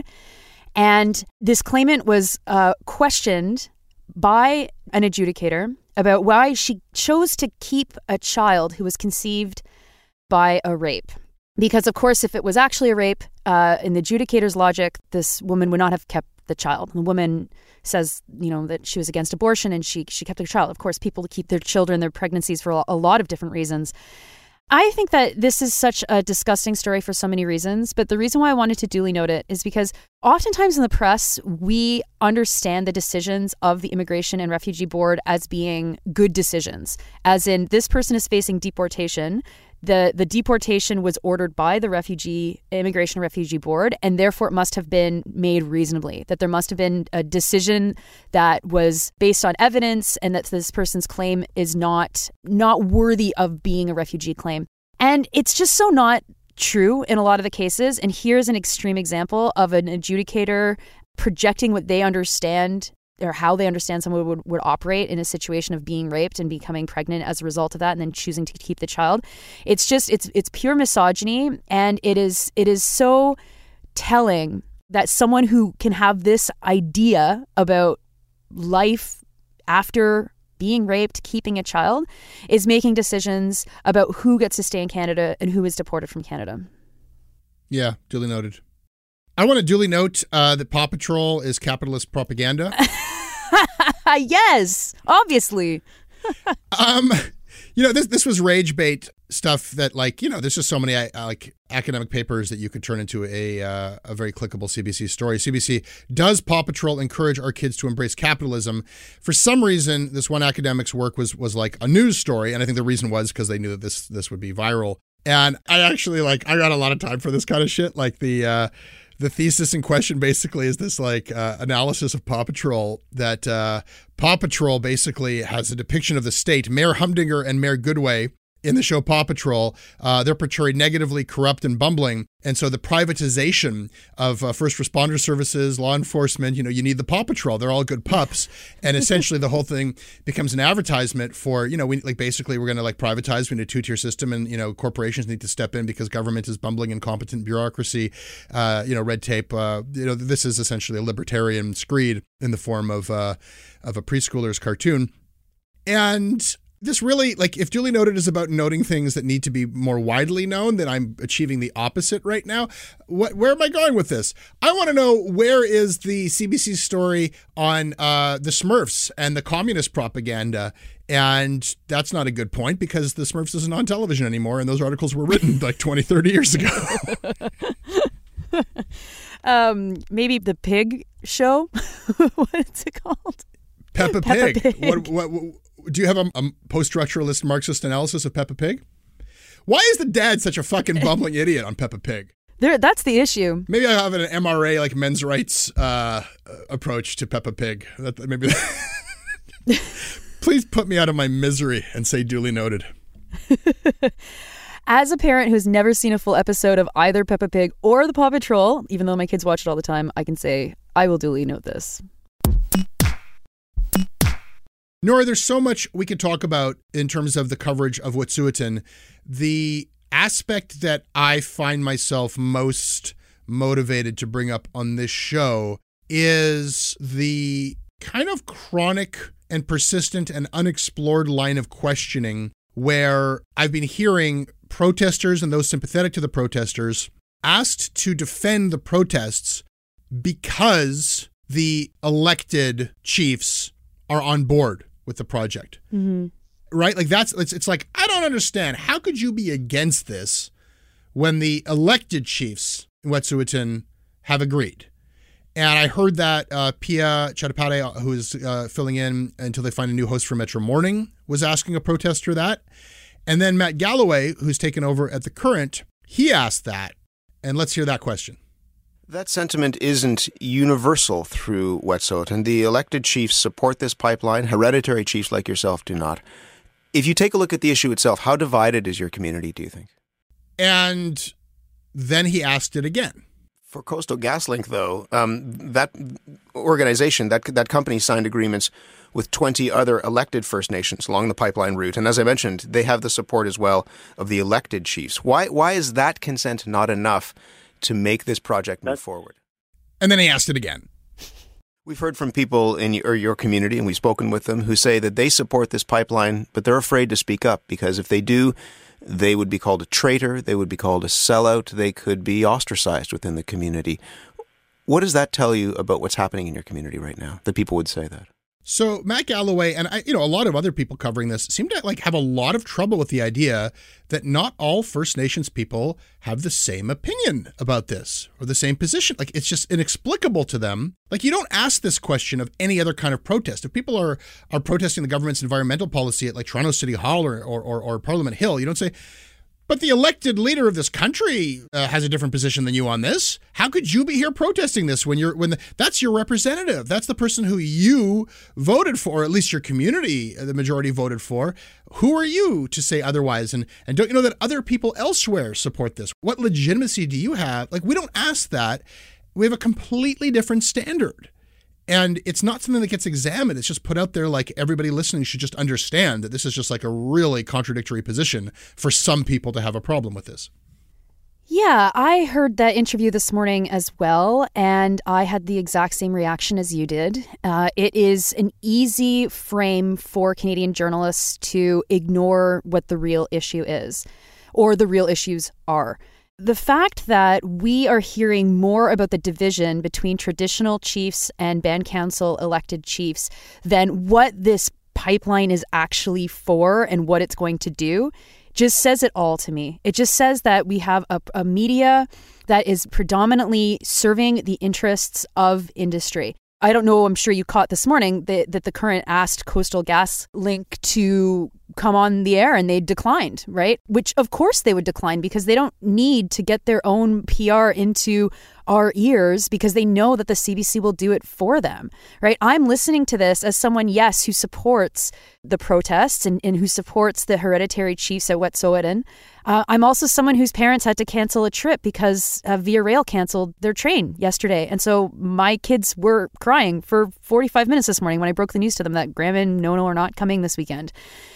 and this claimant was uh, questioned by an adjudicator about why she chose to keep a child who was conceived by a rape. Because, of course, if it was actually a rape, uh, in the adjudicator's logic, this woman would not have kept the child. The woman says, you know, that she was against abortion and she she kept the child. Of course, people keep their children, their pregnancies for a lot of different reasons. I think that this is such a disgusting story for so many reasons, but the reason why I wanted to duly note it is because oftentimes in the press, we understand the decisions of the Immigration and Refugee Board as being good decisions, as in this person is facing deportation. The, the deportation was ordered by the Refugee Immigration and Refugee Board, and therefore it must have been made reasonably, that there must have been a decision that was based on evidence and that this person's claim is not not worthy of being a refugee claim. And it's just so not true in a lot of the cases. And here's an extreme example of an adjudicator projecting what they understand or how they understand someone would, would operate in a situation of being raped and becoming pregnant as a result of that and then choosing to keep the child. It's just, it's it's pure misogyny, and it is it is so telling that someone who can have this idea about life after being raped, keeping a child, is making decisions about who gets to stay in Canada and who is deported from Canada. Yeah, duly noted. I want to duly note uh, that Paw Patrol is capitalist propaganda. Yes, obviously. um, you know, this this was rage bait stuff that, like, you know, there's just so many uh, like academic papers that you could turn into a uh, a very clickable C B C story. C B C, does Paw Patrol encourage our kids to embrace capitalism? For some reason, this one academic's work was was like a news story, and I think the reason was because they knew that this this would be viral. And I actually, like, I got a lot of time for this kind of shit. Like the uh, the thesis in question basically is this like uh, analysis of Paw Patrol, that uh, Paw Patrol basically has a depiction of the state. Mayor Humdinger and Mayor Goodway in the show Paw Patrol, uh, they're portrayed negatively, corrupt, and bumbling. And so the privatization of uh, first responder services, law enforcement, you know, you need the Paw Patrol. They're all good pups. And essentially the whole thing becomes an advertisement for, you know, we like basically we're going to like privatize. We need a two-tier system, and, you know, corporations need to step in because government is bumbling, incompetent bureaucracy, uh, you know, red tape. Uh, you know, this is essentially a libertarian screed in the form of, uh, of a preschooler's cartoon. And this really, like, if Duly Noted is about noting things that need to be more widely known, then I'm achieving the opposite right now. What, where am I going with this? I want to know, where is the C B C story on uh, the Smurfs and the communist propaganda? And that's not a good point, because the Smurfs isn't on television anymore, and those articles were written like twenty, thirty years ago. um, maybe the pig show? What's it called? Peppa Peppa Pig. Pig. What, what, what, do you have a, a post-structuralist Marxist analysis of Peppa Pig? Why is the dad such a fucking bumbling idiot on Peppa Pig? There, that's the issue. Maybe I have an M R A, like men's rights uh, approach to Peppa Pig. That, maybe. Please put me out of my misery and say Duly Noted. As a parent who's never seen a full episode of either Peppa Pig or the Paw Patrol, even though my kids watch it all the time, I can say I will duly note this. Nora, there's so much we could talk about in terms of the coverage of Wet'suwet'en. The aspect that I find myself most motivated to bring up on this show is the kind of chronic and persistent and unexplored line of questioning where I've been hearing protesters and those sympathetic to the protesters asked to defend the protests because the elected chiefs are on board with the project. Mm-hmm. Right? Like that's, it's, it's like, I don't understand. How could you be against this when the elected chiefs in Wet'suwet'en have agreed? And I heard that uh, Pia Chattopadhyay, who is uh, filling in until they find a new host for Metro Morning, was asking a protester that. And then Matt Galloway, who's taken over at The Current, he asked that. And let's hear that question. That sentiment isn't universal through Wet'suwet'en. The elected chiefs support this pipeline. Hereditary chiefs like yourself do not. If you take a look at the issue itself, how divided is your community, do you think? And then he asked it again. For Coastal GasLink, though, um, that organization, that that company signed agreements with twenty other elected First Nations along the pipeline route. And as I mentioned, they have the support as well of the elected chiefs. Why, why is that consent not enough to make this project move forward? And then he asked it again. We've heard from people in your, your community, and we've spoken with them, who say that they support this pipeline, but they're afraid to speak up because if they do, they would be called a traitor, they would be called a sellout, they could be ostracized within the community. What does that tell you about what's happening in your community right now, that people would say that? So Matt Galloway and I, you know, a lot of other people covering this seem to like have a lot of trouble with the idea that not all First Nations people have the same opinion about this or the same position. Like it's just inexplicable to them. Like you don't ask this question of any other kind of protest. If people are are protesting the government's environmental policy at like Toronto City Hall or or, or, or Parliament Hill, you don't say, but the elected leader of this country uh, has a different position than you on this. How could you be here protesting this when you're when the, that's your representative? That's the person who you voted for, or at least your community, the majority voted for. Who are you to say otherwise? And and don't you know that other people elsewhere support this? What legitimacy do you have? Like we don't ask that. We have a completely different standard. And it's not something that gets examined. It's just put out there like everybody listening should just understand that this is just like a really contradictory position for some people to have a problem with this. Yeah, I heard that interview this morning as well, and I had the exact same reaction as you did. Uh, it is an easy frame for Canadian journalists to ignore what the real issue is, or the real issues are. The fact that we are hearing more about the division between traditional chiefs and band council elected chiefs than what this pipeline is actually for and what it's going to do just says it all to me. It just says that we have a, a media that is predominantly serving the interests of industry. I don't know, I'm sure you caught this morning that, that the Current asked Coastal GasLink to come on the air and they declined, right? Which of course they would decline because they don't need to get their own P R into our ears because they know that the C B C will do it for them, right? I'm listening to this as someone, yes, who supports the protests and, and who supports the hereditary chiefs at Wet'suwet'en. Uh, I'm also someone whose parents had to cancel a trip because uh, Via Rail canceled their train yesterday. And so my kids were crying for forty-five minutes this morning when I broke the news to them that Graham and Nono are not coming this weekend.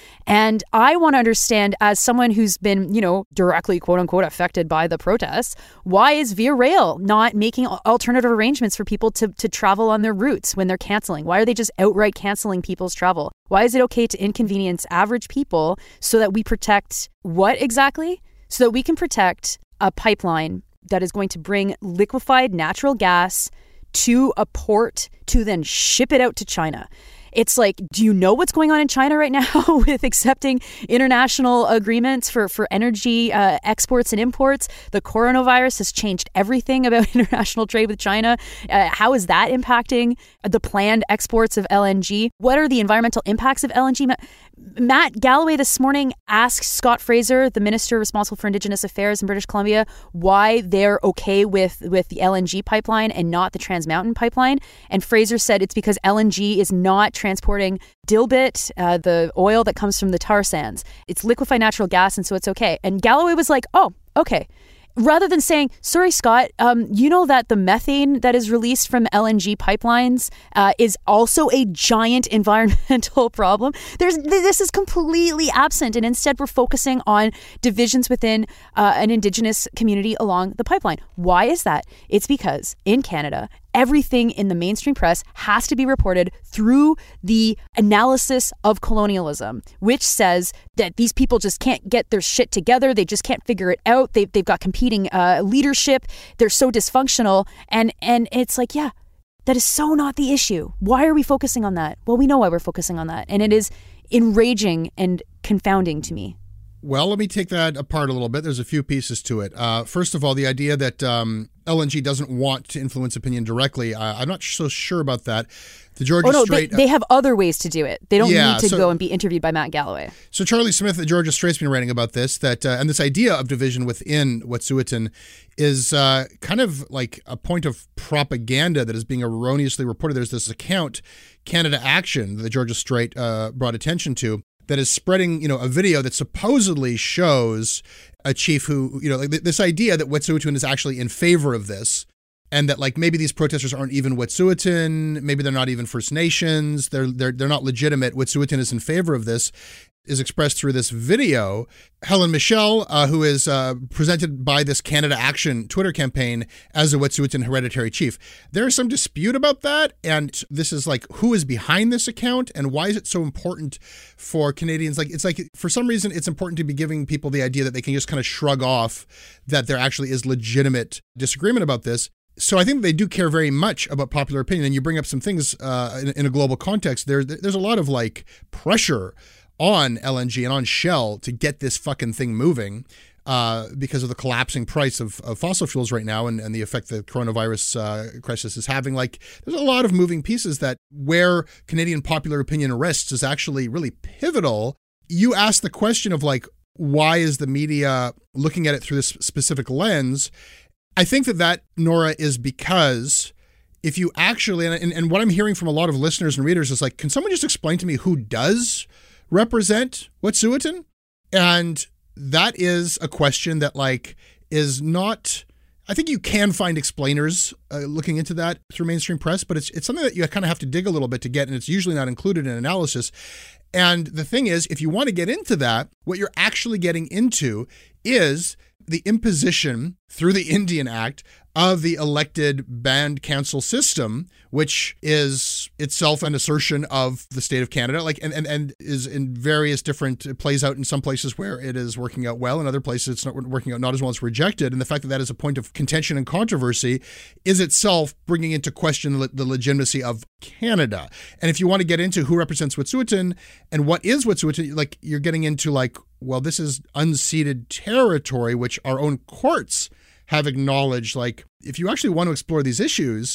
And I want to understand, as someone who's been, you know, directly, quote unquote, affected by the protests, why is Via Rail not making alternative arrangements for people to, to travel on their routes when they're canceling? Why are they just outright canceling people's travel? Why is it okay to inconvenience average people so that we protect what exactly? So that we can protect a pipeline that is going to bring liquefied natural gas to a port to then ship it out to China. It's like, do you know what's going on in China right now with accepting international agreements for, for energy uh, exports and imports? The coronavirus has changed everything about international trade with China. Uh, how is that impacting the planned exports of L N G? What are the environmental impacts of L N G? Matt Galloway this morning asked Scott Fraser, the minister responsible for Indigenous Affairs in British Columbia, why they're okay with, with the L N G pipeline and not the Trans Mountain pipeline. And Fraser said it's because L N G is not transporting dilbit, uh, the oil that comes from the tar sands. It's liquefied natural gas, and so it's okay. And Galloway was like, oh, okay. Rather than saying, sorry, Scott, um, you know that the methane that is released from L N G pipelines uh, is also a giant environmental problem. There's This is completely absent. And instead, we're focusing on divisions within uh, an Indigenous community along the pipeline. Why is that? It's because in Canada, everything in the mainstream press has to be reported through the analysis of colonialism, which says that these people just can't get their shit together. They just can't figure it out. They've, they've got competing uh, leadership. They're so dysfunctional. And, and it's like, yeah, that is so not the issue. Why are we focusing on that? Well, we know why we're focusing on that. And it is enraging and confounding to me. Well, let me take that apart a little bit. There's a few pieces to it. Uh, first of all, the idea that um, L N G doesn't want to influence opinion directly, uh, I'm not so sure about that. The Georgia oh, no, Strait, they, they have other ways to do it. They don't yeah, need to so, go and be interviewed by Matt Galloway. So Charlie Smith at Georgia Strait's been writing about this, that uh, and this idea of division within Wet'suwet'en is uh, kind of like a point of propaganda that is being erroneously reported. There's this account, Canada Action, that the Georgia Strait uh, brought attention to, that is spreading, you know, a video that supposedly shows a chief who, you know, like th- this idea that Wet'suwet'en is actually in favor of this, and that like maybe these protesters aren't even Wet'suwet'en, maybe they're not even First Nations, they're they're they're not legitimate. Wet'suwet'en is in favor of this, is expressed through this video. Helen Michelle, uh, who is uh, presented by this Canada Action Twitter campaign as a Wet'suwet'en hereditary chief. There is some dispute about that, and this is like, who is behind this account, and why is it so important for Canadians? Like, it's like, for some reason, it's important to be giving people the idea that they can just kind of shrug off that there actually is legitimate disagreement about this. So I think they do care very much about popular opinion, and you bring up some things uh, in, in a global context. There, there's a lot of like pressure on L N G and on Shell to get this fucking thing moving uh, because of the collapsing price of, of fossil fuels right now and, and the effect the coronavirus uh, crisis is having. Like, there's a lot of moving pieces that where Canadian popular opinion rests is actually really pivotal. You asked the question of like, why is the media looking at it through this specific lens? I think that that, Nora, is because if you actually, and, and what I'm hearing from a lot of listeners and readers is like, can someone just explain to me who does represent Wet'suwet'en? And that is a question that like is not, I think you can find explainers uh, looking into that through mainstream press, but it's it's something that you kind of have to dig a little bit to get, and it's usually not included in analysis. And the thing is, if you want to get into that, what you're actually getting into is the imposition through the Indian Act of the elected band council system, which is itself an assertion of the state of Canada, like and, and, and is in various different, it plays out in some places where it is working out well, in other places it's not working out not as well, it's rejected. And the fact that that is a point of contention and controversy is itself bringing into question the legitimacy of Canada. And if you want to get into who represents Wet'suwet'en and what is Wet'suwet'en, like you're getting into like, well, this is unceded territory, which our own courts have acknowledged. Like, if you actually want to explore these issues,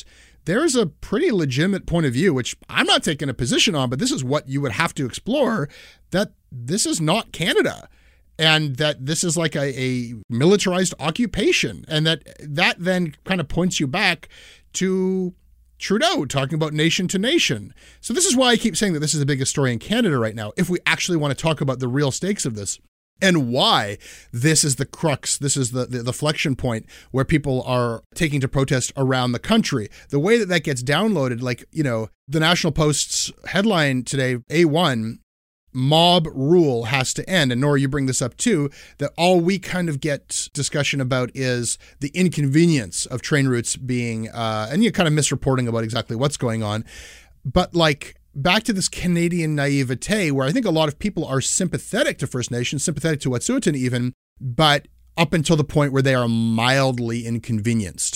there's a pretty legitimate point of view, which I'm not taking a position on, but this is what you would have to explore, that this is not Canada. And that this is like a, a militarized occupation. And that that then kind of points you back to Trudeau talking about nation to nation. So this is why I keep saying that this is the biggest story in Canada right now, if we actually want to talk about the real stakes of this. And why this is the crux, this is the, the, the flexion point where people are taking to protest around the country. The way that that gets downloaded, like, you know, the National Post's headline today, A one, mob rule has to end. And Nora, you bring this up too, that all we kind of get discussion about is the inconvenience of train routes being, uh, and you're kind of misreporting about exactly what's going on. But like, back to this Canadian naivete, where I think a lot of people are sympathetic to First Nations, sympathetic to Wet'suwet'en even, but up until the point where they are mildly inconvenienced.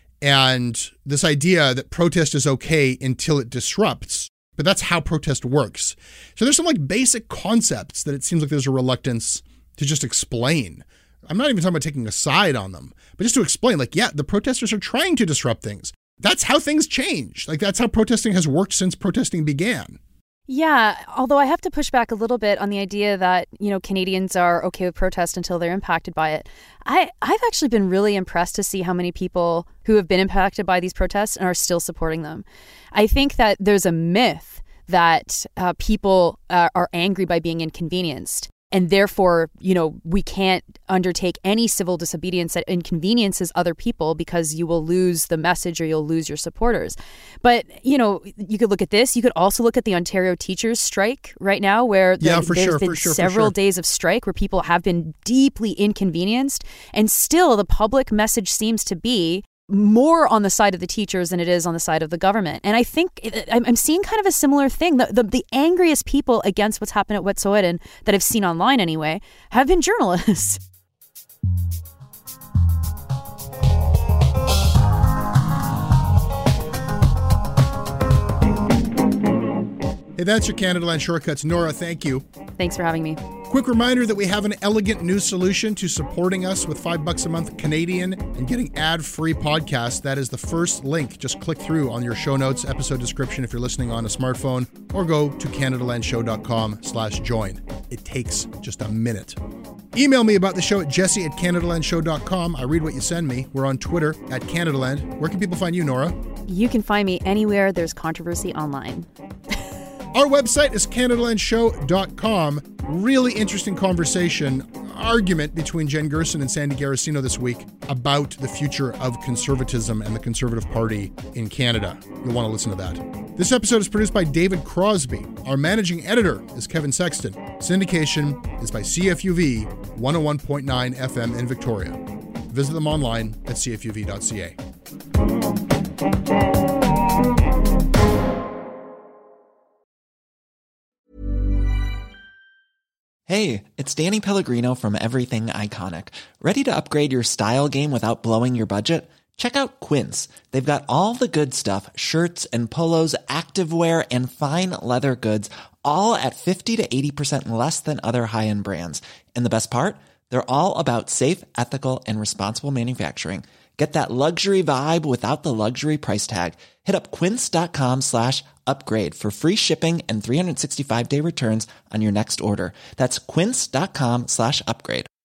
And this idea that protest is okay until it disrupts, but that's how protest works. So there's some like basic concepts that it seems like there's a reluctance to just explain. I'm not even talking about taking a side on them, but just to explain, like, yeah, the protesters are trying to disrupt things. That's how things change. Like, that's how protesting has worked since protesting began. Yeah, although I have to push back a little bit on the idea that, you know, Canadians are okay with protest until they're impacted by it. I, I've actually been really impressed to see how many people who have been impacted by these protests and are still supporting them. I think that there's a myth that uh, people uh, are angry by being inconvenienced. And therefore, you know, we can't undertake any civil disobedience that inconveniences other people because you will lose the message or you'll lose your supporters. But, you know, you could look at this. You could also look at the Ontario teachers strike right now, where the, yeah, for there's sure, been for sure, several for sure. days of strike where people have been deeply inconvenienced. And still the public message seems to be more on the side of the teachers than it is on the side of the government. And I think I'm seeing kind of a similar thing. The, the, the angriest people against what's happened at Wet'suwet'en that I've seen online anyway have been journalists. Hey, that's your Canadaland Shortcuts. Nora, thank you. Thanks for having me. Quick reminder that we have an elegant new solution to supporting us with five bucks a month Canadian and getting ad-free podcasts. That is the first link. Just click through on your show notes, episode description if you're listening on a smartphone, or go to canadalandshow.com slash join. It takes just a minute. Email me about the show at jesse at canadalandshow dot com. I read what you send me. We're on Twitter at Canadaland. Where can people find you, Nora? You can find me anywhere there's controversy online. Our website is canadalandshow dot com. Really interesting conversation, argument between Jen Gerson and Sandy Garasino this week about the future of conservatism and the Conservative Party in Canada. You'll want to listen to that. This episode is produced by David Crosby. Our managing editor is Kevin Sexton. Syndication is by C F U V one oh one point nine F M in Victoria. Visit them online at c f u v dot c a. Hey, it's Danny Pellegrino from Everything Iconic. Ready to upgrade your style game without blowing your budget? Check out Quince. They've got all the good stuff, shirts and polos, activewear, and fine leather goods, all at fifty to eighty percent less than other high-end brands. And the best part? They're all about safe, ethical, and responsible manufacturing. Get that luxury vibe without the luxury price tag. Hit up quince.com slash upgrade for free shipping and three sixty-five day returns on your next order. That's quince.com slash upgrade.